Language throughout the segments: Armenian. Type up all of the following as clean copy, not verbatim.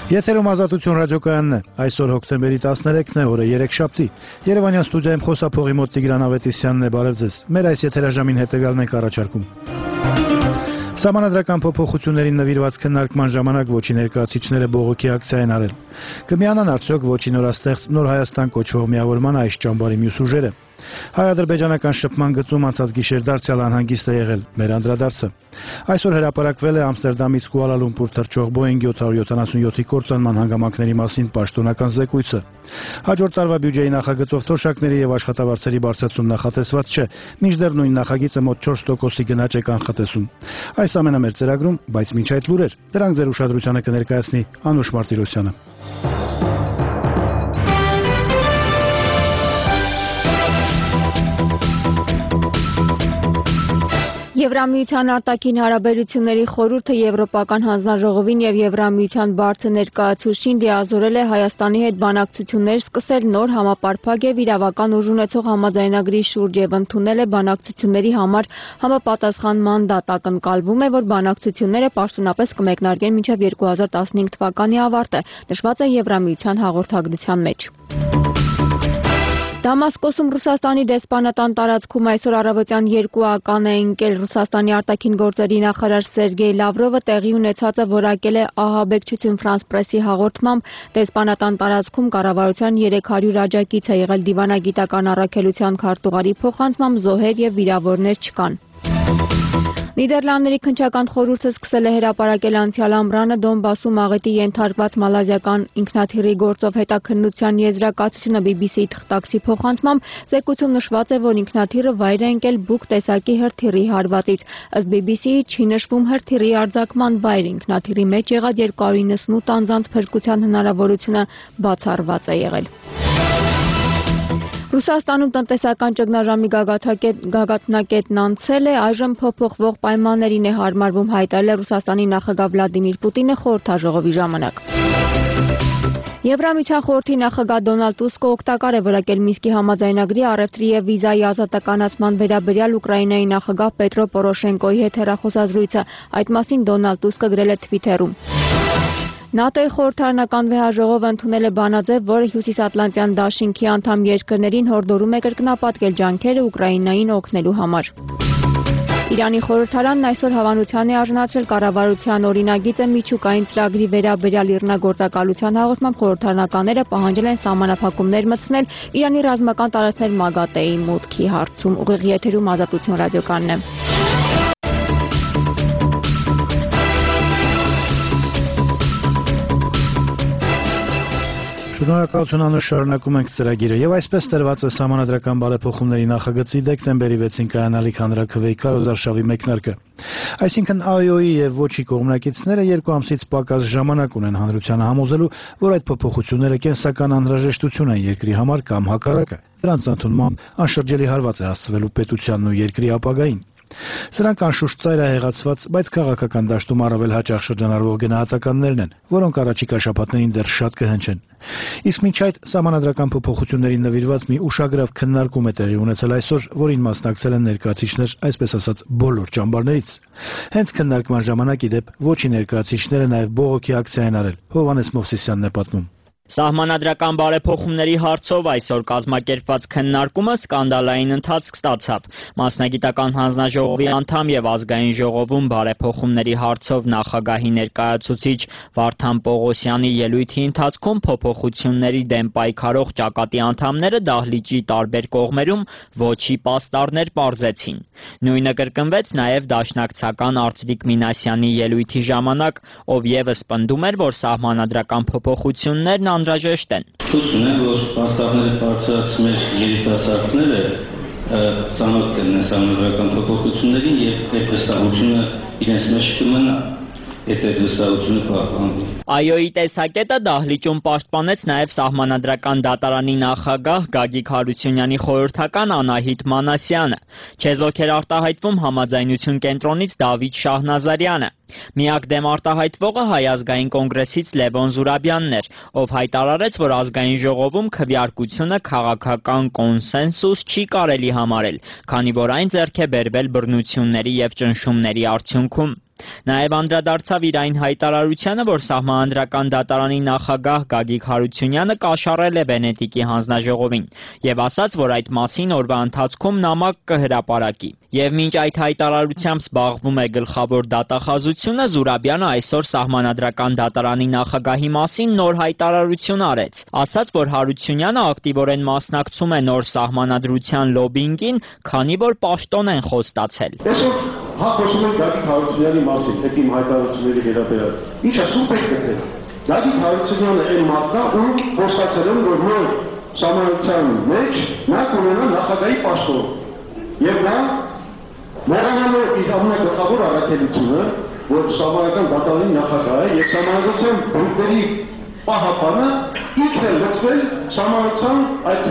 Եթերում ազատություն ռադիոկայանն է, այսօր հոկտեմբերի 13-ն է, օրը 3-շաբթի, Երևանյան ստուդիայում խոսափողի մոտ Տիգրան Ավետիսյանն է, բարև ձեզ, մեր այս եթերաժամին հետևյալն ենք առաջարկում. Սահմանադրական փոփոխություններին նվիրված քննարկման ժամանակ Ոչի ներկայացուցիչները բողոքի ակցիա են արել. Կմիանան արդյոք Ոչի նորաստեղծ Նոր Հայաստան կոչվող միավորման այս ճամբարի մյուս ուժերը։ Հայ-ադրբեջանական շփման գծում անցած գիշեր դարձյալ անհանգիստ է եղել մեր անդրադարձը։ Այսօր հրապարակվել է Ամստերդամից Կուալալումպուր թռչող Boeing 777-ի կործանման հանգամանքների մասին պաշտոնական զեկույցը։ Հաջորդ տարվա բյուջեի նախագծով թոշակների եւ աշխատավարձերի բարձրացում նախատեսված չէ, մինչդեռ նույն նախագիծը մոտ 4%-ի գնաճ է կանխատեսում։ Այս ամենը մեր ծրագրում, բայց մինչ այդ լուրեր, դրանք ձեր ուշադրությանը կներկայացնի Անուշ Մարտիրոսյանը։ Եվրամիության արտաքին հարաբերությունների խորհուրդը Եվրոպական հանձնաժողովին եւ Եվրամիության բարձր ներկայացուցչին դիազորել է Հայաստանի հետ բանակցություններ սկսել նոր համապարփակ եւ իրավական ուժ ունեցող համաձայնագրի շուրջ եւ ընդունել է բանակցությունների համար համապատասխան մանդատ։ Ակնկալվում է, որ բանակցությունները պաշտոնապես կմեկնարկեն մինչեւ 2015 թվականի ավարտը, նշված է Եվրամիության հաղորդագրության մեջ։ Դամասկոսում Ռուսաստանի դեսպանատան տարածքում այսօր առավոտյան 2-ական է ընկել Ռուսաստանի արտաքին գործերի նախարար Սերգեյ Լավրովը տեղի ունեցածը որակել է ահաբեկչություն Ֆրանս պրեսի հաղորդմամբ դեսպանատան տարածքում կառավարության 300 աջակից է եղել դիվանագիտական առաքելության քարտուղարի փոխանցմամբ զոհեր եւ վիրավորներ չկան։ Նիդերլանդների քննչական խորհուրդը սկսել է հրապարակել անցյալ ամռանը Դոնբասում աղետի ենթարկված մալազիական ինքնաթիռի գործով հետաքննության եզրակացությունը BBC-ի թղթակցի փոխանցմամբ զեկույցում նշված է, որ ինքնաթիռը վայր է ընկել բուկ տեսակի հրթիռի հարվածից։ Ըստ BBC-ի չի նշվում հրթիռի արձակման վայր, ինքնաթիռի մեջ եղած 298 անձանց փրկության հնարավորությունը բացառված է եղել։ Ռուսաստանում տնտեսական ճգնաժամի գագաթնակետն անցել է, այժմ փոփոխվող պայմաններին է հարմարվում, հայտարարել է Ռուսաստանի նախագահ Վլադիմիր Պուտինը խորհրդաժողովի ժամանակ։ Եվրամիության խորհրդի նախագահ Դոնալդ Տուսկը օգտակար է որակել Մինսկի համաձայնագրի առևտրի եւ վիզայի ազատականացման վերաբերյալ Ուկրաինայի նախագահ Պետրո Պորոշենկոյի հետ հեռախոսազրույցը։ Այդ մասին Դոնալդ Տուսկը գրել է Թվիթերում։ ՆԱՏՕ-ի խորհրդարանական վեհաժողովը ընդունել է բանաձև, որը Հյուսիսատլանտյան դաշինքի անդամ երկրներին հորդորում է կրկնապատկել ջանքերը Ուկրաինային օգնելու համար։ Իրանի խորհրդարանն այսօր հավանության է արժանացրել կառավարության օրինագիծը միջուկային ծրագրի վերաբերյալ իռնագործակալության հաղորդմամբ խորհրդարանականները պահանջել են սահմանափակումներ մտցնել Իրանի ռազմական տարածքներ ՄԱԳԱՏԵ-ի մուտքի հարցում։ Ուղիղ եթերում ազատություն ռադիոկայանն է։ Շնորհակալություն Անուշ, շարունակում ենք ծրագիրը եւ այսպես տրված է սահմանադրական բարեփոխումների նախագծի դեկտեմբերի 6-ին կայանալիք հանրաքվեի քարոզարշավի մեկնարկը։ Այսինքն ԱՅՈ-ի եւ Ոչի կողմնակիցները 2 ամսից պակաս ժամանակ ունեն հանրությանը համոզելու, որ այդ փոփոխությունները կենսական անհրաժեշտություն են երկրի համար կամ հակառակը։ Դրանց ընդունմամբ անշրջելի հարված է հասցվելու պետությանն ու երկրի ապագային։ Սրանք անշուշտ ծայրահեղացված, բայց քաղաքական դաշտում առավել հաճախ շրջանառվող գնահատականներն են, որոնք առաջիկա շաբաթներին դեռ շատ կհնչեն։ Իսկ մինչ այդ սահմանադրական փոփոխություններին նվիրված մի ուշագրավ քննարկում է տեղի ունեցել այսօր, որին մասնակցել են ներկայացուցիչներ, այսպես ասած, բոլոր ճամբարներից։ Հենց քննարկման ժամանակ ի դեպ Ոչի ներկայացուցիչները նաև բողոքի ակցիա են արել։ Հովհաննես Մովսիսյանն է պատմում։ Սահմանադրական բարեփոխումների հարցով այսօր կազմակերպված քննարկումը սկանդալային ընթացք ստացավ։ Մասնագիտական հանձնաժողովի անդամ եւ ազգային ժողովում բարեփոխումների հարցով նախագահի ներկայացուցիչ Վարդան Պողոսյանի ելույթի ընթացքում փոփոխությունների դեմ պայքարող ճակատի անդամները դահլիճի տարբեր կողմերում ոչի պաստառներ պարզեցին։ Նույնը կրկնվեց նաև դաշնակցական Արծվիկ Մինասյանի ելույթի ժամանակ, ով եւս պնդում էր, որ սահմանադրական փոփոխություններն անհրաժեշտ են։ Ցույց ունեն, որ պաստառները բարձրացած մեր երիտասարդները ծանոթ կլինեն սահմանադրական փոփոխություններին եւ այդ վստահությունը իրենց մեջ կմնա։ ԱՅՈ-ի տեսակետը դահլիճում պաշտպանեց նաև Սահմանադրական դատարանի նախագահ Գագիկ Հարությունյանի խորհրդական Անահիտ Մանասյանը։ Չեզոք էր արտահայտվում Համաձայնություն կենտրոնից Դավիթ Շահնազարյանը։ Միակ դեմ արտահայտվողը Հայ ազգային կոնգրեսից Լևոն Զուրաբյանն էր, ով հայտարարեց, որ ազգային ժողովում քվեարկությունը քաղաքական կոնսենսուս չի կարելի համարել, քանի որ այն ձեռք է բերվել բռնությունների եւ ճնշումների արդյունքում։ Նաև անդրադարձավ իր այն հայտարարությանը, որ Սահմանադրական դատարանի նախագահ Գագիկ Հարությունյանը կաշառել է Վենետիկի հանձնաժողովին եւ ասաց, որ այդ մասին օրվա ընթացքում նամակ կհրապարակի։ Եվ մինչ այդ հայտարարությամբ զբաղվում է գլխավոր դատախազությունը, Զուրաբյանը այսօր Սահմանադրական դատարանի նախագահի մասին նոր հայտարարություն արեց։ Ասաց, որ Հարությունյանը ակտիվորեն մասնակցում է նոր սահմանադրության լոբինգին, քանի որ պաշտոն են խոստացել։ Հա խոսում ենք Գագիկ Հարությունյանի մասին, այդ իմ հայտարարությունների վերաբերյալ։ Ինչա սուրբ եք գտել։ Գագիկ Հարությունյանը այն մարդն է, ում խոստացել են, որ նոր սահմանադրության մեջ նա կունենա նախագահի պաշտոն։ Եվ նա մոռանալով իր ամենագլխավոր առաքելությունը, որ Սահմանադրական դատարանի նախագահ է եւ Սահմանադրության բրուկների պահապանը ինքն է լծվել Սահմանադրության այդ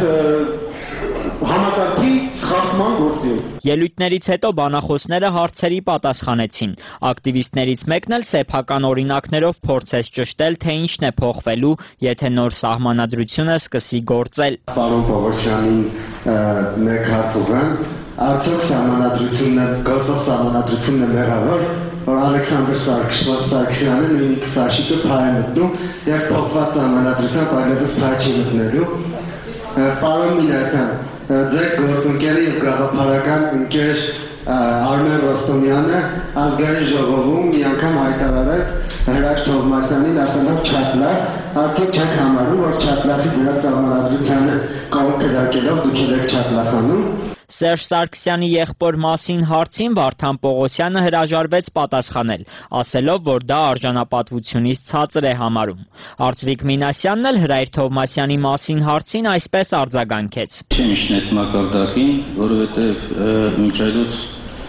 համակարգի խախտման գործին։ Ելույթներից հետո բանախոսները հարցերի պատասխանեցին։ Ակտիվիստներից մեկն էլ սեփական օրինակներով փորձեց ճշտել, թե ինչն է փոխվելու, եթե նոր սահմանադրությունը սկսի գործել։ Պարոն Պողոսյանին մեկ հարց ուղղեմ, արդյոք սահմանադրությունը, գործող սահմանադրությունն է մեղավոր, որ Ալեքսանդր Սարգսյանը նույնիսկ Սաշիկը փայ է մտնում եւ փոխված սահմանադրությամբ այլևս փայ չի մտնելու։ Պարոն Մինասյան, ձեր գործընկերը եւ գաղափարական ընկեր Արմեն Ռոստոմյանը ազգային ժողովում մի անգամ հայտարարեց Հրաշ Թովմասյանին ասելով չապլավ, արդյոք չեք համարում, որ չապլավի դրած սահմանադրությանը կողմ կրակելով դուք եք չապլախանում։ Սերժ Սարգսյանի եղբոր մասին հարցին Վարդան Պողոսյանը հրաժարվեց պատասխանել, ասելով, որ դա արժանապատվությունից ցածր է համարում։ Արծվիկ Մինասյանն էլ Հրայր Թովմասյանի մասին հարցին այսպես արձագանքեց. Ինչն է մակարդակին, որովհետև մինչ այլոց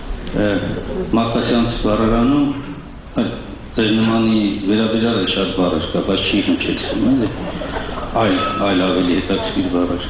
Մակասյանց բառարանում ձեր նմանի վերաբերյալ է շատ բառեր կա, բայց չի հնչեցնում, այլ ավելի հետաքրքիր բառեր։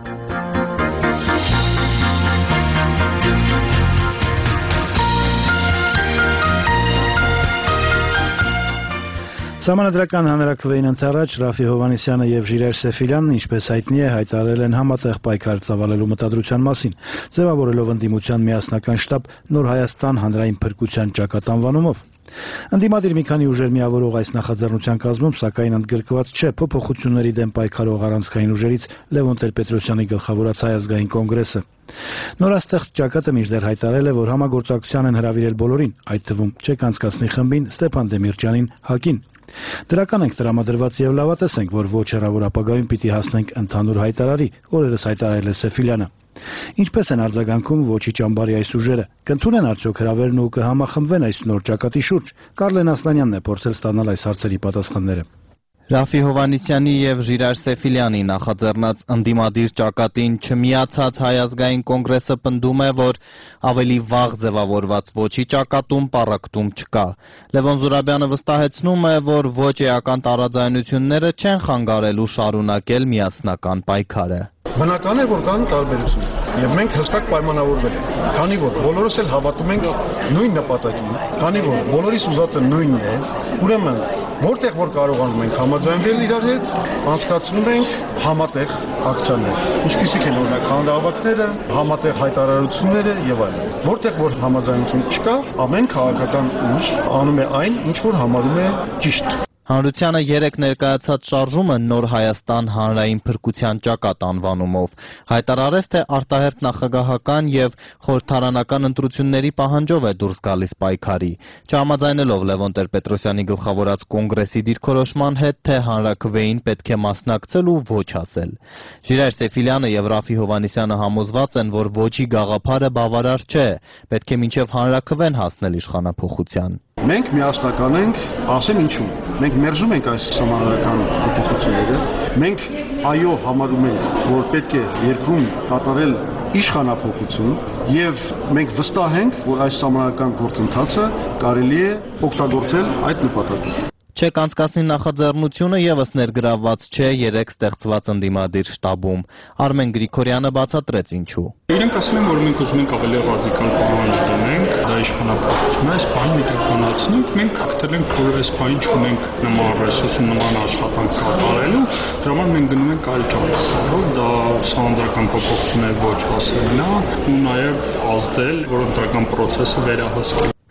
Սահմանադրական հանրաքվեին ընթരാճ Ռաֆի Հովհաննիսյանը եւ Ժիրայր Սեֆիլյանն, ինչպես հայտնի է, հայտարարել են համատեղ պայքար ծավալելու մտադրության մասին, ձևավորելով ընդդիմության միասնական շտաբ Նոր Հայաստան հանրային փրկության ճակատ անվանումով։ Ընդդիմադիր մի քանի ուժեր միավորող այս նախաձեռնության կազմում, սակայն ընդգրկված չէ փոփոխությունների դեմ պայքարող առանցքային ուժերից Լևոն Տեր-Պետրոսյանի գլխավորած Հայ ազգային կոնգրեսը։ Նորաստեղծ ճակատը մինչդեռ հայտարարել է, որ համագործակցության են հրավիրել բոլորին, այդ թվում չեք անցկացնի խմբին, Ստեփան Դեմիրճյանին, ՀԱԿ-ին։ Դրական ենք տրամադրված եւ լավատես ենք, որ ոչ հեռավոր ապագայում պիտի հասնենք ընդհանուր հայտարարի, օրերս հայտարարել է Սեֆիլյանը։ Ինչպես են արձագանքում ոչի ճամբարի այս ուժերը, կընդունեն արդյոք հրավերն ու կհամախմբվեն այս նոր ճակատի շուրջ։ Կարլեն Ասլանյանն է փորձել ստանալ այս հարցերի պատասխանները։ Ռաֆի Հովհաննիսյանի եւ Ժիրայր Սեֆիլյանի նախաձեռնած ընդդիմադիր ճակատին չմիացած Հայ ազգային կոնգրեսը պնդում է, որ ավելի վաղ ձևավորված ոչի ճակատում պառակտում չկա։ Լևոն Զուրաբյանը վստահեցնում է, որ ոչ էական տարաձայնությունները չեն խանգարելու շարունակել միասնական պայքարը։ Բնական է, որ կան տարբերություններ, եւ մենք հստակ պայմանավորվել ենք, քանի որ բոլորս էլ հավատում ենք նույն նպատակին, քանի որ բոլորիս ուզածը նույնն է, ուրեմն որտեղ որ կարողանում ենք համաձայնվել իրար հետ, անցկացնում ենք համատեղ ակցիաներ, ինչպիսիք են օրինակ հանրահավաքները, համատեղ հայտարարությունները եւ այլն։ Որտեղ որ համաձայնություն չկա, ամեն քաղաքական ուժ անում է այն, ինչ որ համարում է ճիշտ։ Հանրությանը երեք ներկայացած շարժումը Նոր Հայաստան հանրային փրկության ճակատ անվանումով հայտարարեց, թե արտահերթ նախագահական եւ խորհրդարանական ընտրությունների պահանջով է դուրս գալիս պայքարի, չհամաձայնելով Լևոն Տեր-Պետրոսյանի գլխավորած կոնգրեսի դիրքորոշման հետ, թե հանրաքվեին պետք է մասնակցել ու ոչ ասել։ Ժիրայր Սեֆիլյանը եւ Ռաֆի Հովհաննիսյանը համոզված են, որ ոչի գաղափարը բավարար չէ, պետք է մինչեւ հանրաքվեն հասնել իշխանափոխության։ Մենք միասնական ենք, ասեմ ինչու։ Մենք մերժում ենք այս սահմանադրական փոփոխությունները։ Մենք այո համարում ենք, որ պետք է երկրում կատարել իշխանափոխություն եւ մենք վստահ ենք, որ այս սահմանադրական գործընթացը կարելի է օգտագործել այդ նպատակով։ Չեք անցկացնի նախաձեռնությունը եւս ներգրավված չէ երեք ստեղծված ընդդիմադիր շտաբում։ Արմեն Գրիգորյանը բացատրեց ինչու։ Իրենք ասել են, որ մենք ուզում ենք ավելի ռադիկալ պահանջ դնենք, դա իշխանապահություն է, այս բանը իրականացնենք, մենք հաղթել ենք, որ այս բանը չունենք նման ռեսուրս ու նման աշխատանք կատարելու, դրա համար մենք գնում ենք այլ ճանապարհով, դա սահմանադրական փոփոխություններ ոչ հասնելն է ու նաեւ ազդել, որ ընտրական process-ը վերահսկի։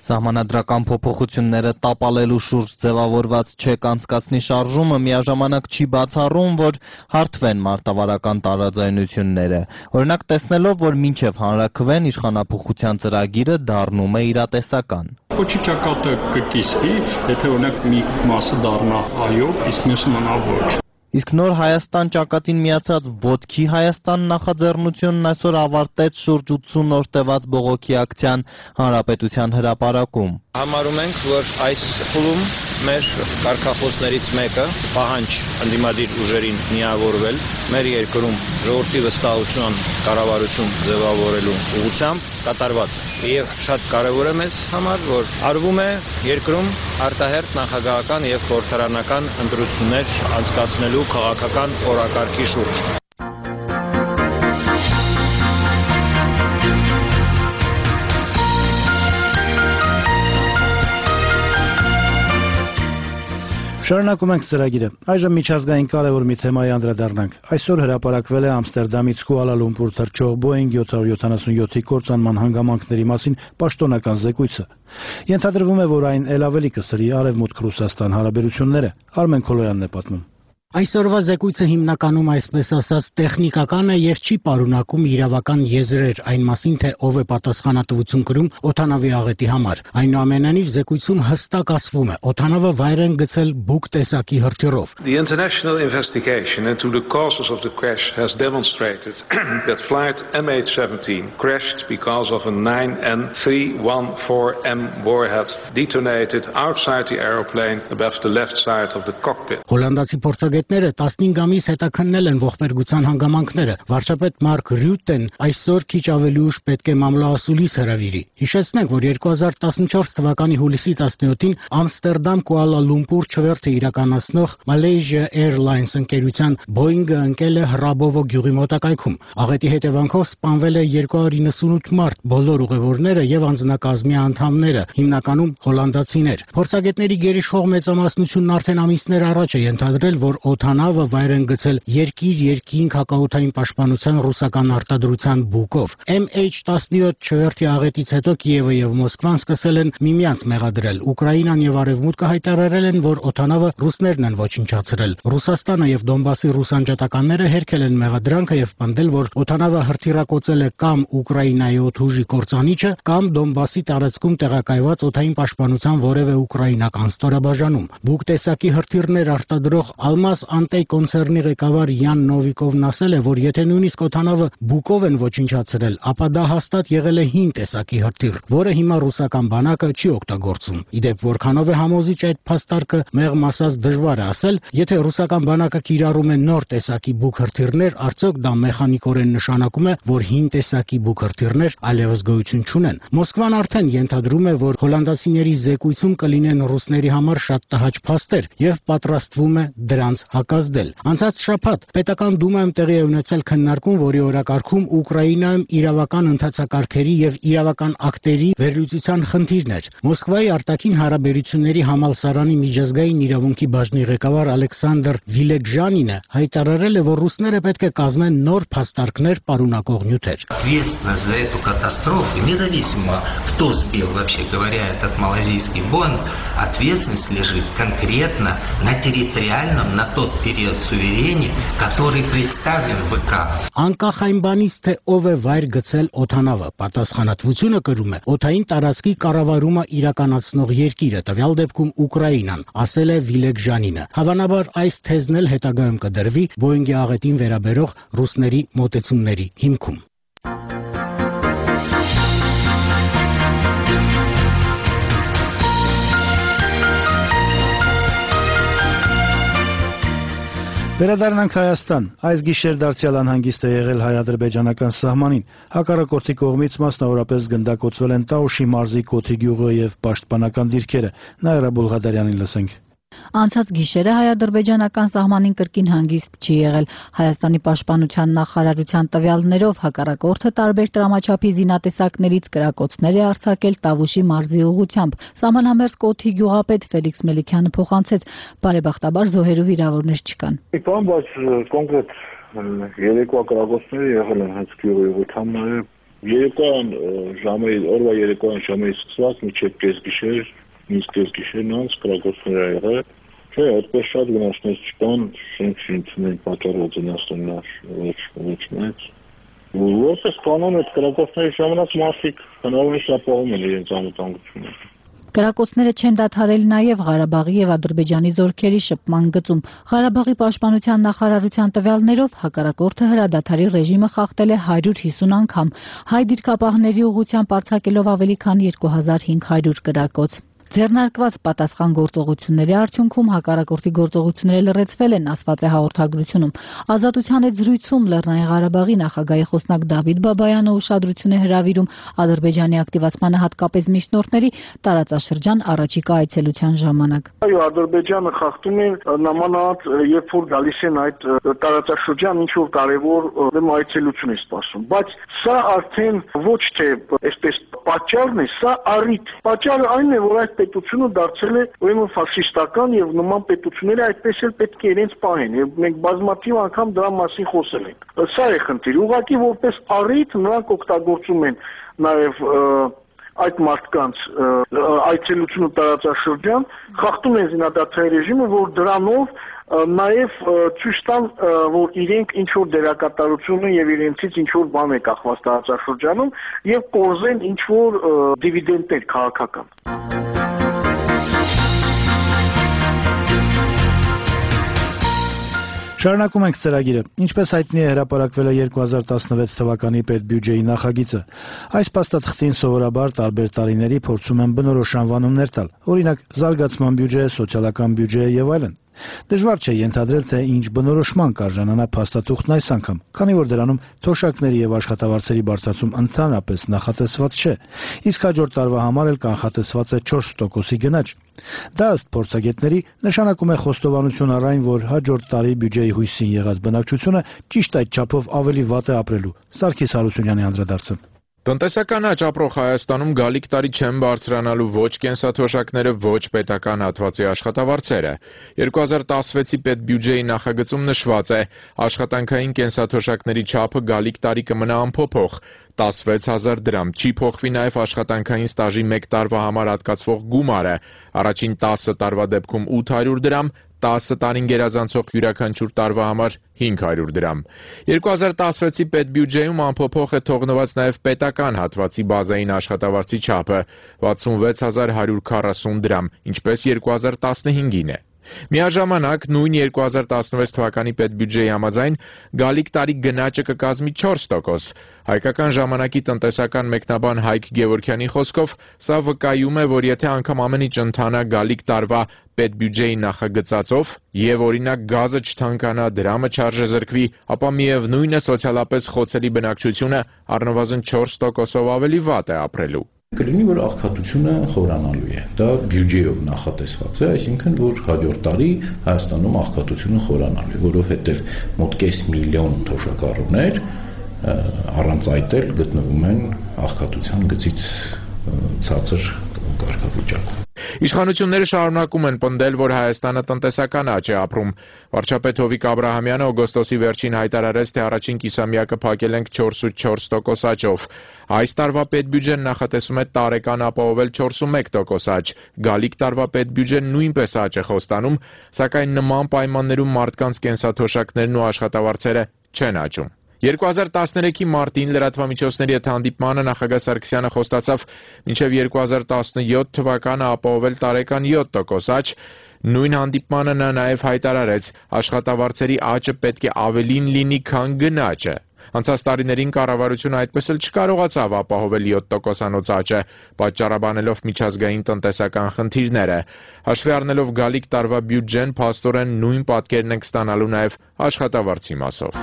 Սահմանադրական փոփոխությունները տապալելու շուրջ ձևավորված չեք անցկացնի շարժումը միաժամանակ չի բացառում, որ հարթվեն մարտավարական տարաձայնությունները։ Օրինակ տեսնելով, որ մինչև հանրաքվեն իշխանափոխության ծրագիրը դառնում է իրատեսական։ Ոչի ճակատը կկիսվի, եթե օրինակ մի մասը դառնա այո, իսկ մյուսը մնա ոչ։ Իսկ նոր Հայաստան ճակատին միացած Ոտքի Հայաստան նախաձեռնությունն այսօր ավարտեց շուրջ 80 օր տևած բողոքի ակցիան Հանրապետության հրապարակում։ Համարում ենք, որ այս փուլում մեր կարգախոսներից մեկը պահանջ ընդդիմադիր ուժերին միավորվել մեր երկրում ժողովրդի վստահության կառավարություն ձևավորելու ուղղությամբ կատարված է։ Եվ շատ կարևոր է մեզ համար, որ արվում է երկրում արտահերթ նախագահական եւ խորհրդարանական ընտրություններ անցկացնելու քաղաքական օրակարգի շուրջ։ Շարունակում ենք ծրագիրը։ Այժմ միջազգային կարևոր մի թեմայի անդրադառնանք։ Այսօր հրապարակվել է Ամստերդամից Կուալա Լումպուր թռչող Boeing 777-ի կործանման հանգամանքների մասին պաշտոնական զեկույցը։ Ենթադրվում է, որ այն ել ավելի կսրի Արևմուտք-Ռուսաստան հարաբերությունները։ Արմեն Քոլոյանն է պատմում։ Այսօրվա զեկույցը հիմնականում այսպես ասած տեխնիկական է եւ չի պարունակում իրավական եզրեր այն մասին, թե ով է պատասխանատվություն կրում օդանավի աղետի համար։ Այնուամենայնիվ զեկույցում հստակ ասվում է, օդանավը վայր են գցել բուկ տեսակի հրթիռով։ The international investigation into the causes of the crash has demonstrated that flight MH17 crashed because of a 9N314M warhead detonated outside the aeroplane above the left side of the cockpit. Հոլանդացի փորձագետները 15 ամիս հետաքննել են ողբերգության հանգամանքները։ Վարչապետ Մարկ Ռյուտեն այսօր քիչ ավելի ուշ պետք է մամլոասուլիս հրավիրի։ Հիշեցնենք, որ 2014 թվականի հուլիսի 17-ին Ամստերդամ Կուալա Լումպուր չվերթը իրականացնող Malaysia Airlines ընկերության Boeing-ը ընկել է Հրաբովո գյուղի մոտակայքում։ Աղետի հետևանքով սպանվել է 298 մարդ, բոլոր ուղևորները եւ անձնակազմի անդամները, հիմնականում հոլանդացիներ։ Փորձագետների գերիշխող մեծամասնությունն արդեն ամիսներ առաջ է ենթադրել, որ օդանավը վայր են գցել երկիր-երկինք հակաօդային պաշտպանության ռուսական արտադրության բուկով։ MH17 չվերթի աղետից հետո Կիևը եւ Մոսկվան սկսել են միմյանց մեղադրել։ Ուկրաինան եւ Արևմուտքը հայտարարել են, որ օդանավը ռուսներն են ոչնչացրել։ Ռուսաստանը եւ Դոնբասի ռուս անջատականները հերքել են մեղադրանքը եւ պնդել, որ օդանավը հրթիռակոծել է կամ Ուկրաինայի օդուժի կործանիչը, կամ Դոնբասի տարածքում տեղակայված օդային պաշտպանության որևէ ուկրաինական ստորաբաժանում։ Բուկ տեսակի հրթիռներ արտադրող Almaz Antey կոնցեռնի ղեկավար Յան Նովիկովն ասել է, որ եթե նույնիսկ օդանավը բուկով են ոչնչացրել, ապա դա հաստատ եղել է հին տեսակի հրթիռ, որը հիմա ռուսական բանակը չի օգտագործում։ Իդեպ որքանով է համոզիչ այդ փաստարկը, մեղմ ասած դժվար է ասել, եթե ռուսական բանակը կիրառում է նոր տեսակի բուկ հրթիռներ, արդյոք դա մեխանիկորեն նշանակում է, որ հին տեսակի բուկ հրթիռներ այլևս գոյություն չունեն։ Մոսկվան արդեն ենթադրում է, որ հոլանդացիների զեկույցում կլինեն ռուսների համար շատ տհաճ փաստեր եւ պատրաստվում է դրանց հակազդել։ Անցած շաբաթ պետական դումայում տեղի է ունեցել քննարկում, որի օրակարգում Ուկրաինայում իրավական ընթացակարգերի եւ իրավական ակտերի վերլուծության խնդիրն էր։ Մոսկվայի արտաքին հարաբերությունների համալսարանի միջազգային իրավունքի բաժնի ղեկավար Ալեքսանդր Վիլեգժանինը հայտարարել է, որ ռուսները պետք է կազմեն նոր փաստարկներ պարունակող նյութեր։ Ответственность за эту катастрофу, независимо кто сбил, вообще говоря, этот малайзийский Боинг, ответственность лежит конкретно на территориальном, на тот период суверене, который представлен в ВК. Անկախ այն բանից, թե ով է վայր գցել օդանավը, պատասխանատվությունը կրում է օդային տարածքի կառավարումը իրականացնող երկիրը, տվյալ դեպքում Ուկրաինան, ասել է Վիլեգժանինը։ Հավանաբար այս թեզն էլ հետագայում կդրվի Boeing-ի աղետին վերաբերող ռուսների մոտեցումների հիմքում։ Վերադառնանք Հայաստան։ Այս գիշեր դարձյալ անհանգիստ է եղել հայ-ադրբեջանական սահմանին։ Հակառակորդի կողմից մասնավորապես գնդակոծվել են Տաուշի մարզի Կոթի գյուղը եւ պաշտպանական դիրքերը։ Նաիրա Բուլղադարյանին լսենք։ Անցած գիշերը հայ-ադրբեջանական սահմանին կրկին հանգիստ չի եղել։ Հայաստանի պաշտպանության նախարարության տվյալներով հակառակորդը տարբեր տրամաչափի զինատեսակներից կրակոցներ է արձակել Տավուշի մարզի ուղղությամբ։ Սահմանամերձ Կոթի գյուղապետ Ֆելիքս Մելիքյանը փոխանցեց, բարեբախտաբար զոհերու վիրավորներ չկան։ Բայց կոնկրետ երեկվա կրակոցները եղել են հենց գյուղի ուղղությամբ, Երեկոյան ժամը օրվա երեկոյան ժամից սկսած մինչև կեսգիշեր, նույնիսկ կեսգիշերն անց կրակոցներ եղել։ Չէ, այդպես շատ վնասներ չկան, շենք պատճառված վնասներ ոչ մեծ։ Որպես կանոն այդ կրակոցների ժամանակ մարդիկ հնարավորինս ապահովում են իրենց անվտանգությունը։ Կրակոցները չեն դադարել նաև Ղարաբաղի եւ Ադրբեջանի զորքերի շփման գծում։ Ղարաբաղի պաշտպանության նախարարության տվյալներով հակառակորդը հրադադարի ռեժիմը խախտել է 150 անգամ, հայ դիրքապահների ուղղությամբ արձակելով ավելի քան 2500 կրակոց։ Ձեռնարկված պատասխան գործողությունների արդյունքում հակառակորդի գործողությունները լրացվել են, ասված է հաղորդագրությունում։ Ազատության այդ զրույցում Լեռնային Ղարաբաղի նախագահի խոսնակ Դավիթ Բաբայանը ուշադրություն է հրավիրում Ադրբեջանի ակտիվացմանը, հատկապես միջնորդների տարածաշրջան առաջիկա այցելության ժամանակ։ Այո, Ադրբեջանը խախտում է նամանած, երբ որ գալիս են այդ տարածաշրջան, ինչ որ կարևոր այցելություն է սպասում, բայց սա արդեն ոչ թե այսպես պատճառն է, սա առիթ։ Պատճառը այն է, որ այդ պետությունը դարձել է ուրեմն ֆաշիստական եւ նման պետությունները այդպես էլ պետք է իրենց պահեն եւ մենք բազմաթիվ անգամ դրա մասին խոսել ենք։ Սա է խնդիրը։ Ուղղակի որպես առիթ նրանք օգտագործում են նաեւ այդ մարդկանց այցելությունը տարածաշրջան, խախտում են զինադադարի ռեժիմը, որ դրանով նաև ցույց տան, որ իրենք ինչ որ դերակատարություն են եւ իրենցից ինչ որ բան է կախված տարածաշրջանում եւ կորզեն ինչ որ դիվիդենտներ քաղաքական։ Շարունակում ենք ծրագիրը։ Ինչպես հայտնի է, հրապարակվել է 2016 թվականի պետբյուջեի նախագիծը։ Այս փաստաթղթին սովորաբար տարբեր տարիների փորձում են բնորոշ անվանումներ տալ, օրինակ զարգացման բյուջե, սոցիալական բյուջե եւ այլն։ Դժվար չէ ենթադրել, թե ինչ բնորոշման կարժանանա փաստաթուղթն այս անգամ, քանի որ դրանում թոշակների եւ աշխատավարձերի բարձրացում ընդհանրապես նախատեսված չէ, իսկ հաջորդ տարվա համար էլ կանխատեսված է 4%-ի գնաճ։ Դա ըստ փորձագետների նշանակում է խոստովանություն առ այն, որ հաջորդ տարի բյուջեի հույսին եղած բնակչությունը ճիշտ այդ չափով ավելի վատ է ապրելու։ Սարգիս Հարությունյանի անդրադարձը։ Տնտեսական աճ ապրող Հայաստանում գալիք տարի չեն բարձրանալու ոչ կենսաթոշակները, ոչ պետական հատվածի աշխատավարձերը։ 2016-ի պետբյուջեի նախագծում նշված է, աշխատանքային կենսաթոշակների չափը գալիք տարի կմնա անփոփոխ, 16,000 դրամ, չի փոխվի նաև աշխատանքային ստաժի 1 տարվա համար հատկացվող գումարը, առաջին 10 տարվա դեպքում 800 դրամ, 10 տարին գերազանցող յուրաքանչյուր տարվա համար 500 դրամ։ 2016-ի պետբյուջեում անփոփոխ է թողնված նաև պետական հատվածի բազային աշխատավարձի չափը 66140 դրամ, ինչպես 2015-ին է։ Միաժամանակ նույն 2016 թվականի պետբյուջեի համաձայն գալիք տարի գնաճը կկազմի 4%։ Հայկական ժամանակի տնտեսական մեկնաբան Հայկ Գևորգյանի խոսքով սա վկայում է, որ եթե անգամ ամեն ինչ ընթանա գալիք տարվա պետբյուջեի նախագծածով եւ օրինակ գազը չթանկանա, դրամը չարժեզրկվի, ապա միևնույն է սոցիալապես խոցելի բնակչությունը առնվազն 4%-ով ավելի վատ է ապրելու։ Կլինի, որ աղքատությունը խորանալու է։ Դա բյուջեով նախատեսված է, այսինքն, որ հաջորդ տարի Հայաստանում աղքատությունը խորանալու է, որովհետև մոտ կես միլիոն թոշակառուներ առանց այդ էլ գտնվում են աղքատության գծից ցածր կարգավիճակում։ Իշխանությունները շարունակում են պնդել, որ Հայաստանը տնտեսական աճ է ապրում։ Վարչապետ Հովիկ Աբրահամյանը օգոստոսի վերջին հայտարարեց, թե առաջին կիսամյակը փակել ենք 4,4% աճով։ Այս տարվա պետբյուջեն նախատեսում է տարեկան ապահովել 4,1% աճ։ Գալիք տարվա պետբյուջեն նույնպես աճ է խոստանում, սակայն նման պայմաններում մարդկանց կենսաթոշակներն ու աշխատավարձերը չեն աճում։ 2013-ի մարտին լրատվամիջոցների հետ հանդիպմանը նախագահ Սարգսյանը խոստացավ մինչև 2017 թվականը ապահովել տարեկան 7% աճ։ Նույն հանդիպմանը նա նաև հայտարարեց, աշխատավարձերի աճը պետք է ավելին լինի, քան գնաճը։ Անցած տարիներին կառավարությունը այդպես էլ չկարողացավ ապահովել 7%-անոց աճը, պատճառաբանելով միջազգային տնտեսական խնդիրները։ Հաշվի առնելով գալիք տարվա բյուջեն, փաստորեն նույն պատկերն ենք ստանալու նաև աշխատավարձի մասով։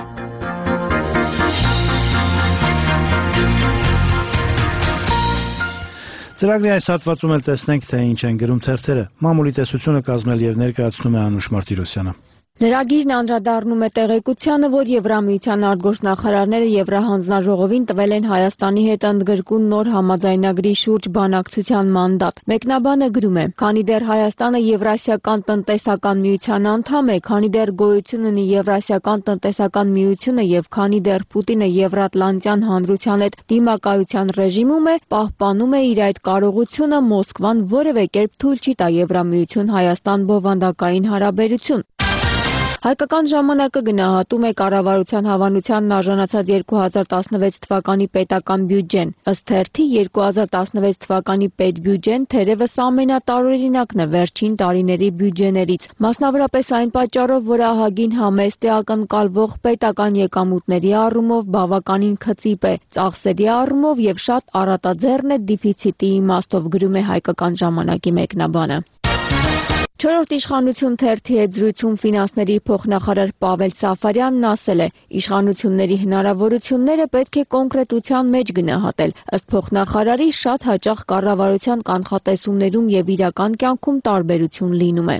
Ծրագրի այս հատվածում էլ տեսնենք, թե ինչ են գրում թերթերը։ Մամուլի տեսությունը կազմել եւ ներկայացնում է Անուշ Մարտիրոսյանը։ Լրագիրն անդրադառնում է տեղեկությանը, որ Եվրամիության արտգործնախարարները Եվրահանձնաժողովին տվել են Հայաստանի հետ ընդգրկուն նոր համաձայնագրի շուրջ բանակցության մանդատ։ Մեկնաբանը գրում է. «Քանի դեռ Հայաստանը Եվրասիական տնտեսական միության անդամ է, քանի դեռ գոյություն ունի Եվրասիական տնտեսական միությունը եւ քանի դեռ Պուտինը Եվրատլանտյան հանրության հետ դիմակայության ռեժիմում է, պահպանում է իր այդ կարողությունը, Մոսկվան որևէ կերպ թույլ չի տա Եվրամիություն-Հայաստան բովանդակային հարաբերություն»։ Հայկական ժամանակը գնահատում է կառավարության հավանությանն արժանացած 2016 թվականի պետական բյուջեն։ Ըստ թերթի 2016 թվականի պետբյուջեն թերևս ամենատարօրինակն է վերջին տարիների բյուջեներից։ Մասնավորապես այն պատճառով, որ ահագին համեստ է, ակնկալվող պետական եկամուտների առումով բավականին քծիպ է, ծախսերի առումով եւ շատ առատաձեռն է դեֆիցիտի իմաստով, գրում է Հայկական ժամանակի մեկնաբանը։ Չորրորդ իշխանություն թերթի հետ զրույցում ֆինանսների փոխնախարար Պավել Սաֆարյանն ասել է. «Իշխանությունների հնարավորությունները պետք է կոնկրետության մեջ գնահատել։ Ըստ փոխնախարարի շատ հաճախ կառավարության կանխատեսումներում եւ իրական կյանքում տարբերություն լինում է»։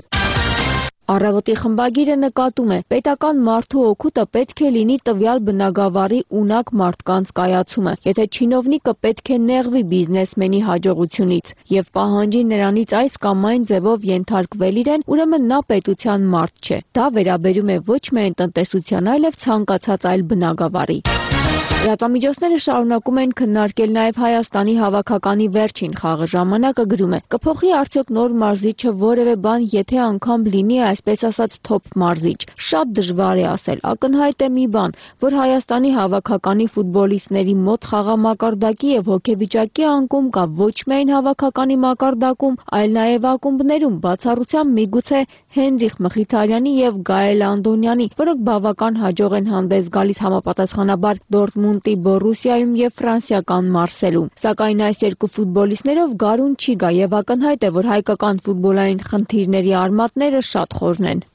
Առավոտի խմբագիրը նկատում է. պետական մարդու օգուտը պետք է լինի տվյալ բնագավառի ունակ մարդկանց կայացումը։ Եթե չինովնիկը պետք է նեղվի բիզնեսմենի հաջողությունից եւ պահանջի նրանից այս կամ այն ձևով ենթարկվել իրեն, ուրեմն նա պետության մարդ չէ։ Դա վերաբերում է ոչ միայն տնտեսության, այլև ցանկացած այլ բնագավառի։ Լրատվամիջոցները շարունակում են քննարկել նաև Հայաստանի հավաքականի վերջին խաղը։ Ժամանակը գրում է. կփոխի արդյոք նոր մարզիչը որևէ բան, եթե անգամ լինի այսպես ասած թոփ մարզիչ։ Շատ դժվար է ասել։ Ակնհայտ է մի բան, որ Հայաստանի հավաքականի ֆուտբոլիստների մոտ խաղամակարդակի եւ հոգեվիճակի անկում կա ոչ միայն հավաքականի մակարդակում, այլ նաև ակումբներում, բացառությամբ միգուցե Հենրիխ Մխիթարյանի եւ Գաել Անդոնյանի, որոնք բավական հաջող են հանդես գալիս համապատասխանաբար Դորտմունդի Բորուսիայում եւ ֆրանսիական Մարսելում։ Սակայն այս երկու ֆուտբոլիստներով գարուն չի գա եւ ակնհայտ է, որ հայկական ֆուտբոլային խնդիրների արմատները շատ խորն են։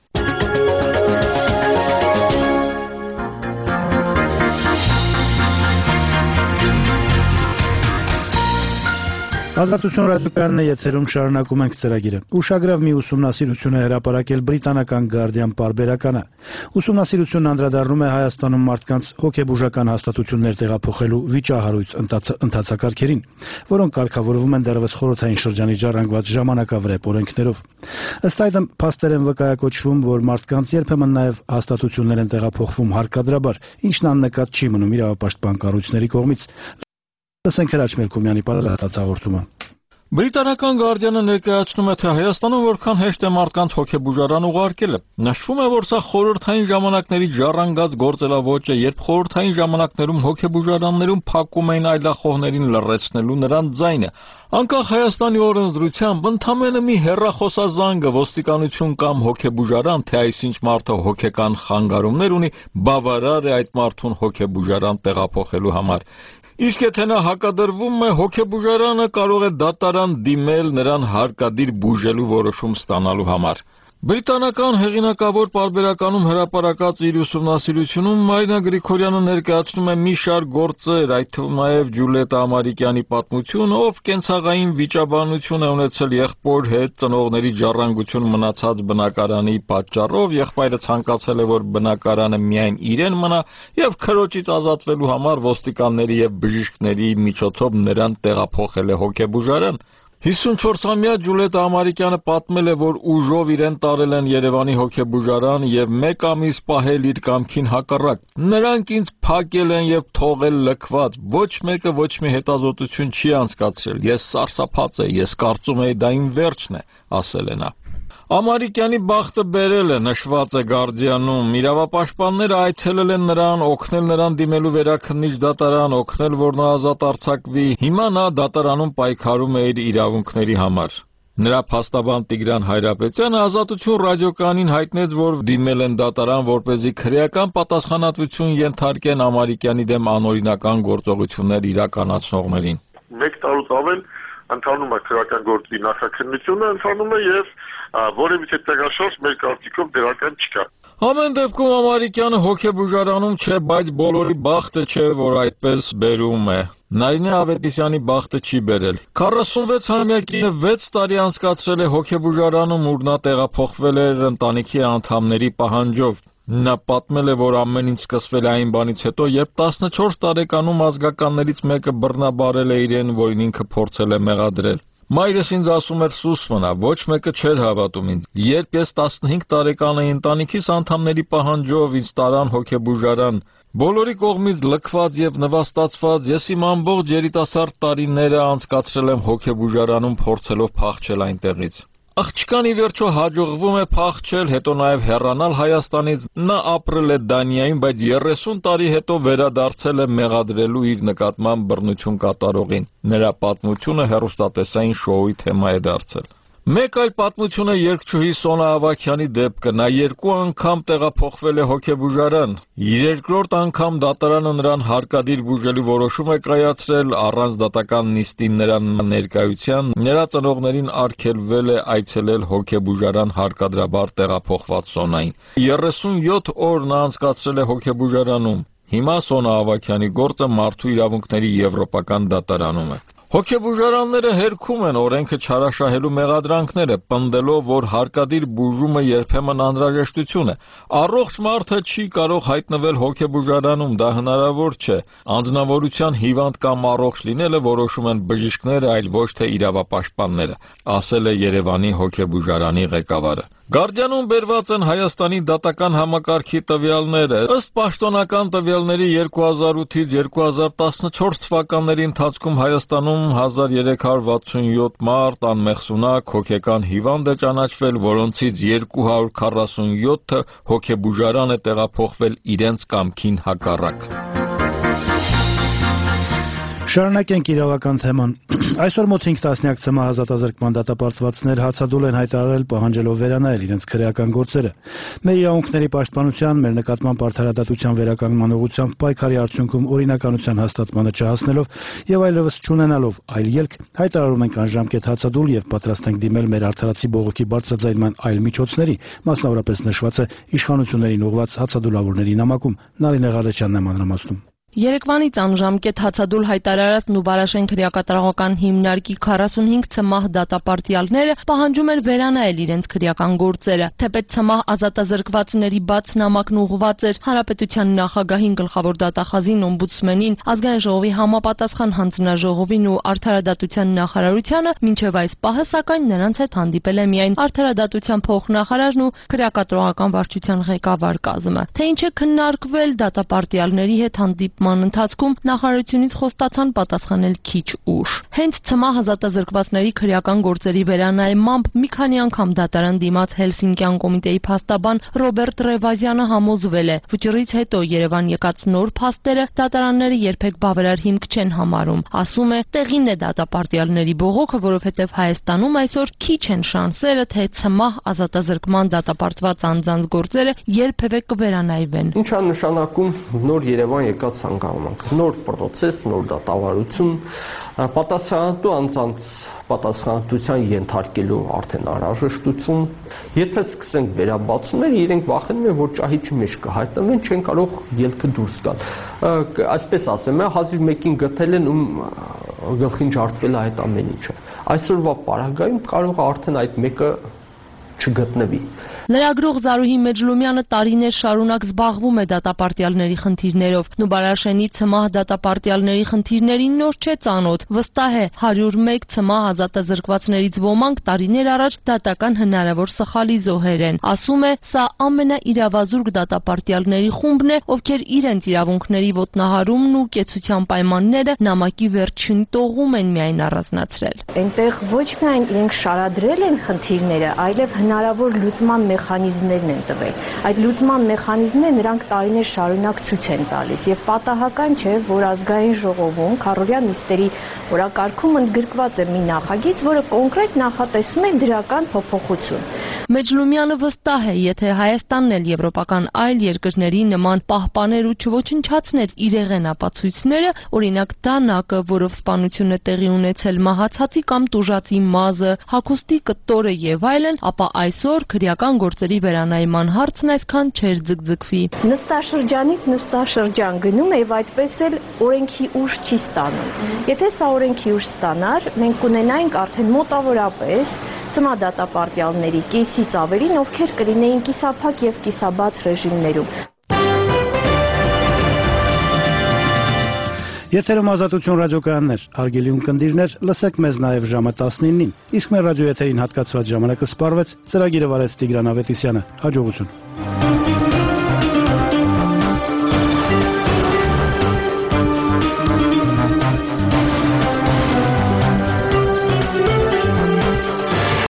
Ազատություն ռադիոկայանն է եթերում, շարունակում ենք ծրագիրը։ Ուշագրավ մի ուսումնասիրություն է հրապարակել բրիտանական Guardian պարբերականը։ Ուսումնասիրությունն անդրադառնում է Հայաստանում մարդկանց հոգեբուժական հաստատություններ տեղափոխելու վիճահարույց ընթացակարգերին, որոնք կարգավորվում են դեռևս խորհրդային շրջանի ժառանգված ժամանակավրեպ օրենքներով։ Ըստ այդմ, փաստեր են վկայակոչվում, որ մարդկանց երբեմն նաև հաստատություններ են տեղափոխվում հարկադրաբար, ինչն աննկատ չի մնում իրավապաշտպան կառույցների կողմից։ Լսենք Հրաչ Մելքումյանի պատասխանատու հաղորդումը։ Բրիտանական Guardian-ը ներկայացնում է, թե Հայաստանում որքան հեշտ է մարդկանց հոգեբուժարան ուղարկելը։ Նշվում է, որ սա խորհրդային ժամանակների ժառանգած գործելաոճ է, երբ խորհրդային ժամանակներում հոգեբուժարաններում փակում էին այլախոհներին լռեցնելու նրանց ձայնը։ Անկախ Հայաստանի օրենսդրությամբ ընդամենը մի հեռախոսազանգը ոստիկանություն կամ հոգեբուժարան, թե այսինչ մարդը հոգեկան խանգարումներ ունի, բավարար է այդ մարդուն հոգեբուժարան տեղափոխելու համար։ Իսկ եթե նա հակադրվում է, հոգեբուժարանը կարող է դատարան դիմել նրան հարկադիր բուժելու որոշում ստանալու համար։ Բրիտանական հեղինակավոր պարբերականում հրապարակած իր ուսումնասիրությունում Մարինա Գրիգորյանը ներկայացնում է մի շարք գործեր, այդ թվում նաև Ջուլիետտա Ամարիկյանի պատմությունը, ով կենցաղային վիճաբանություն է ունեցել եղբոր հետ, ծնողների ժառանգություն մնացած բնակարանի պատճառով, եղբայրը ցանկացել է, որ բնակարանը միայն իրեն մնա եւ քրոջից ազատվելու համար ոստիկանների եւ բժիշկների միջոցով նրան տեղափոխել է հոգեբուժարան։ 54-ամյա Ջուլիետտա Ամարիկյանը պատմել է, որ ուժով իրեն տարել են Երևանի հոգեբուժարան եւ 1 ամիս պահել իր կամքին հակառակ։ Նրանք ինձ փակել են եւ թողել լքված, ոչ մեկը ոչ մի հետազոտություն չի անցկացրել։ Ես սարսափած եմ, ես կարծում եմ դա իմ վերջն է, ասել է նա։ Ամարիկյանի բախտը բերել է, նշված է Guardian-ում։ Իրավապաշտպանները այցելել են նրան, օգնել նրան դիմելու վերաքննիչ դատարան, օգնել, որ նա ազատ արձակվի։ Հիմա նա դատարանում պայքարում է իր իրավունքների համար։ Նրա փաստաբան Տիգրան Հայրապետյանը Ազատություն ռադիոկայանին հայտնեց, որ դիմել են դատարան, որպեսզի քրեական պատասխանատվություն ենթարկեն Ամարիկյանի դեմ անօրինական գործողություններ իրականացնողներին։ 1 տարուց ավել ընթանում է քրեական գործի նախաքննությունը, ընթանում է եւ որևիցե տեղաշարժ մեր կարծիքով դրական չկա։ Ամեն դեպքում Ամարիկյանը հոգեբուժարանում չէ, բայց բոլորի բախտը չէ, որ այդպես բերում է։ Նարինե Ավետիսյանի բախտը չի բերել։ 46-ամյա կինը 6 տարի անցկացրել է հոգեբուժարանում, ուր նա տեղափոխվել էր ընտանիքի անդամների պահանջով։ Նա պատմել է, որ ամեն ինչ սկսվել է այն բանից հետո, երբ 14 տարեկանում ազգականներից մեկը բռնաբարել է իրեն, որին ինքը փորձել է մեղադրել։ Մայրս ինձ ասում էր սուս մնա, ոչ մեկը չէր հավատում ինձ։ Երբ ես 15 տարեկան էի, ընտանիքիս անդամների պահանջով ինձ տարան հոգեբուժարան։ Բոլորի կողմից լքված եւ նվաստացված ես իմ ամբողջ երիտասարդ տարիները անցկացրել եմ հոգեբուժարանում փորձելով փախչել այնտեղից։ Աղջկան ի վերջո հաջողվում է փախչել, հետո նաև հեռանալ Հայաստանից։ Նա ապրել է Դանիայում, բայց 30 տարի հետո վերադարձել է մեղադրելու իր նկատմամբ բռնություն կատարողին։ Նրա պատմությունը հեռուստատեսային շոուի թեմա է դարձել։ Մեկ այլ պատմություն է երգչուհի Սոնա Ավագյանի դեպքը։ Նա 2 անգամ տեղափոխվել է հոգեբուժարան։ Երկրորդ անգամ դատարանը նրան հարկադիր բուժելու որոշում է կայացրել առանց դատական նիստի նրան ներկայության։ Նրա ծնողներին արգելվել է այցելել հոգեբուժարան հարկադրաբար տեղափոխված Սոնային։ 37 օր նա անցկացրել է հոգեբուժարանում։ Հիմա Սոնա Ավագյանի գործը մարդու իրավունքների եվրոպական դատարանում է։ Հոգեբուժարանները հերքում են օրենքը չարաշահելու մեղադրանքները, պնդելով, որ հարկադիր բուժումը երբեմն անհրաժեշտություն է։ Առողջ մարդը չի կարող հայտնվել հոգեբուժարանում, դա հնարավոր չէ։ Անձնավորության հիվանդ կամ առողջ լինելը որոշում են բժիշկները, այլ ոչ թե իրավապաշտպանները, ասել է Երևանի հոգեբուժարանի ղեկավարը։ Գարդիանում բերված են Հայաստանի դատական համակարգի տվյալները։ Ըստ պաշտոնական տվյալների 2008-ից 2014 թվականների ընթացքում Հայաստանում 1367 մարդ անմեղսունակ հոգեկան հիվանդ է ճանաչվել, որոնցից 247-ը հոգեբուժարան է տեղափոխվել իրենց կամքին հակառակ։ Շարունակենք իրավական թեման։ Այսօր մոտ 5 տասնյակ ՑՄ ազատազրկման դատապարտվածներ հացադուլ են հայտարարել պահանջելով վերանայել իրենց քրեական գործերը։ Մեր իրավունքների պաշտպանության, մեր նկատմամբ արդարադատության վերականգնման ուղղությամբ պայքարի արդյունքում օրինականության հաստատմանը չհասնելով եւ այլևս չունենալով այլ ելք, հայտարարում ենք անժամկետ հացադուլ եւ պատրաստ ենք դիմել մեր արդարացի բողոքի բարձրաձայնման այլ միջոցների, մասնավորապես նշված է իշխանություններին ուղղված հացադուլավորների նամակում։ Նարինե Ղարեչյանն է մանրամասնում։ Երեկվանից անժամկետ հացադուլ հայտարարած Նուբարաշեն քրեակատարողական հիմնարկի 45 ՑՄՀ դատապարտյալները պահանջում են վերանայել իրենց քրեական գործերը։ Թեպետ ՑՄՀ ազատազրկվածների բաց նամակն ուղղված էր Հանրապետության նախագահին, գլխավոր դատախազին, օմբուդսմենին, Ազգային ժողովի համապատասխան հանձնաժողովին ու Արդարադատության նախարարությանը, մինչև այս պահը սակայն նրանց հետ հանդիպել է միայն Արդարադատության փոխնախարարն ու քրեակատարողական վարչության ղեկավար կազմը։ Թե ինչ է քննարկվել դատապարտյալների հետ հանդիպման ընթացքում նախարարությունից խոստացան պատասխանել քիչ ուշ։ Հենց ՑՄՀ ազատազրկվածների քրեական գործերի վերանայմամբ մի քանի անգամ դատարան դիմաց Հելսինկյան կոմիտեի փաստաբան Ռոբերտ Ռևազյանը համոզվել է, վճռից հետո Երևան եկած նոր փաստերը դատարանները երբեք բավարար հիմք չեն համարում։ Ասում է, տեղին է դատապարտյալների բողոքը, որովհետև Հայաստանում այսօր քիչ են շանսերը, թե ՑՄՀ ազատազրկման դատապարտված անձանց գործերը երբևէ կվերանայվեն։ Ինչ է նշանակում նոր Երևան եկած հանգամանք, նոր պրոցես, նոր դատավարություն, պատասխանատու անձանց պատասխանատվության ենթարկելու արդեն անհրաժեշտություն։ Եթե սկսենք վերաբացումներ, իրենք վախենում են, որ ճահիճի մեջ կհայտնվեն, չեն կարող ելքը դուրս գալ։ Այսպես ասեմ, հազիվ մեկին գտել են, ում գլխին ջարդվել է այդ ամեն ինչը։ Այսօրվա պարագայում կարող է արդեն այդ մեկը չգտնվի։ Լրագրող Զարուհի Մեջլումյանը տարիներ շարունակ զբաղվում է դատապարտյալների խնդիրներով։ Նուբարաշենի ՑՄՀ դատապարտյալների խնդիրներին նոր չէ ծանոթ։ Վստահ է, 101 ՑՄՀ ազատազրկվածներից ոմանք տարիներ առաջ դատական հնարավոր սխալի զոհեր են։ Ասում է, սա ամենաիրավազուրկ դատապարտյալների խումբն է, ովքեր իրենց իրավունքների ոտնահարումն ու կեցության պայմանները նամակի վերջին տողում են միայն առանձնացրել։ Այնտեղ ոչ միայն իրենք շարադրել են խնդիրները, այլև հնարավոր լուծման մեխանիզմներն են տվել։ Այդ լուծման մեխանիզմները նրանք տարիներ շարունակ ցույց են տալիս եւ պատահական չէ, որ Ազգային ժողովում քառօրյա նիստերի օրակարգում ընդգրկված է մի նախագիծ, որը կոնկրետ նախատեսում է դրական փոփոխություն։ Մեջլումյանը վստահ է, եթե Հայաստանն էլ եվրոպական այլ երկրների նման պահպաներ ու չոչնչացներ իրեղեն ապացույցները, օրինակ դանակը, որով սպանությունը տեղի ունեցել մահացածի կամ տուժածի մազը, հագուստի կտորը եւ այլն, ապա այսօր քրեական գործերի վերանայման հարցն այսքան չէր ձգձգվի։ Նստաշրջանից նստաշրջան գնում է եւ այդպես էլ օրենքի ուժ չի ստանում։ Եթե սա օրենքի ուժ ստանար, մենք կունենայինք արդեն մոտավորապես ծնա դատապարտյալների կեսից ավելին, ովքեր կլինեին կիսափակ եւ կիսաբաց ռեժիմներում։ Եթերում Ազատություն ռադիոկայաններ, հարգելի ունկնդիրներ, լսեք մեզ նաև ժամը 19-ին, իսկ մեր ռադիոեթերին հատկացված ժամանակը սպառվեց, ծրագիրը վարեց Տիգրան Ավետիսյանը, հաջողություն։